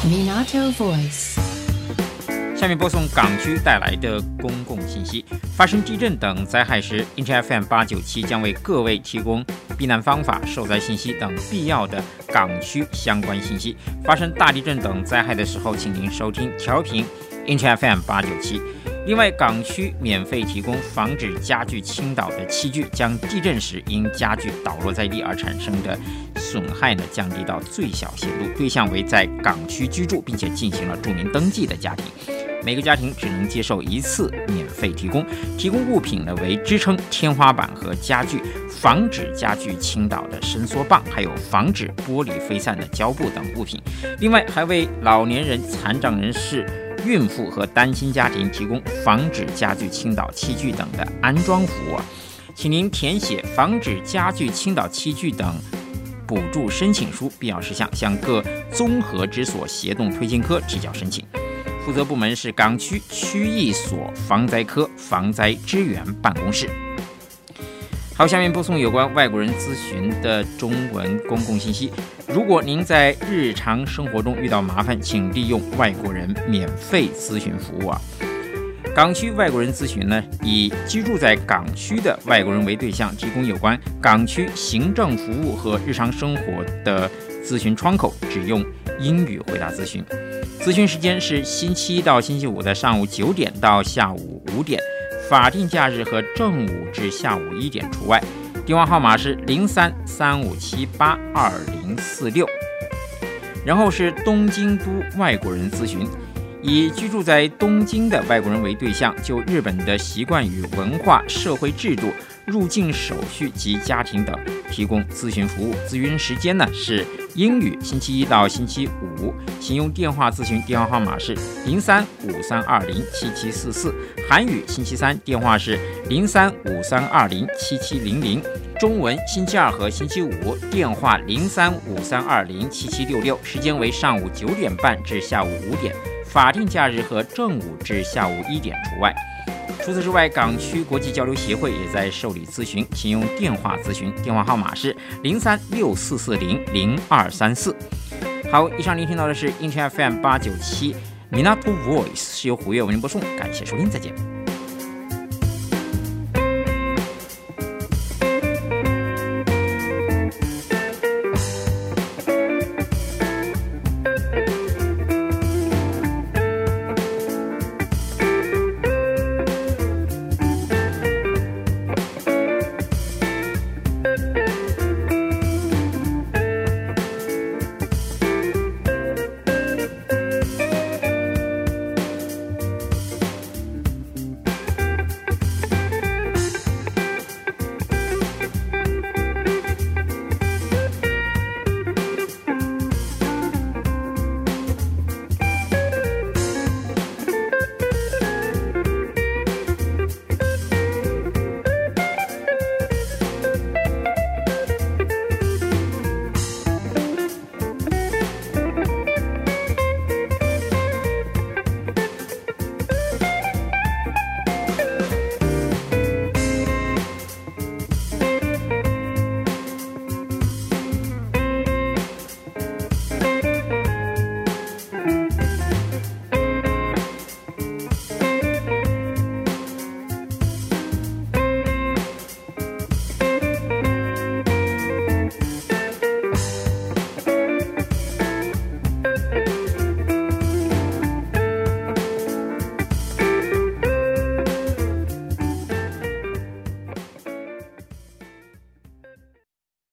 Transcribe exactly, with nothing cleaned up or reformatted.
Minato Voice。 下面播送港区带来的公共信息。发生地震等灾害时 ，Inch F M 八九七将为各位提供避难方法、受灾信息等必要的港区相关信息。发生大地震等灾害的时候，请您收听调频 Inch F M 八九七。另外，港区免费提供防止家具倾倒的器具，将地震时因家具倒落在地而产生的损害呢降低到最小限度。对象为在港区居住并且进行了住民登记的家庭。每个家庭只能接受一次免费提供，提供物品呢为支撑天花板和家具、防止家具倾倒的伸缩棒，还有防止玻璃飞散的胶布等物品。另外，还为老年人、残障人士、孕妇和单亲家庭提供防止家具倾倒器具等的安装服务。请您填写防止家具倾倒器具等补助申请书，必要事项向各综合支所协同推荐科提交申请。负责部门是港区区役所防灾科防灾支援办公室。好，下面播送有关外国人咨询的中文公共信息。如果您在日常生活中遇到麻烦，请利用外国人免费咨询服务啊。港区外国人咨询呢，以居住在港区的外国人为对象，提供有关港区行政服务和日常生活的咨询窗口，只用英语回答咨询。咨询时间是星期一到星期五的上午九点到下午五点，法定假日和正午至下午一点除外。电话号码是零三三五七八二零四六。然后是东京都外国人咨询，以居住在东京的外国人为对象，就日本的习惯与文化、社会制度、入境手续及家庭等提供咨询服务。咨询时间呢是英语，星期一到星期五，请用电话咨询，电话号码是零三五三二零七七四四。韩语星期三电话是零三五三二零七七零零。中文星期二和星期五电话零三五三二零七七六六，时间为上午九点半至下午五点，法定假日和正午至下午一点除外。除此之外，港区国际交流协会也在受理咨询，请用电话咨询，电话号码是零三六四四零零二三四。好，以上您听到的是 Inch F M 八九七 Minato Voice， 是由虎月为您播送，感谢收听，再见。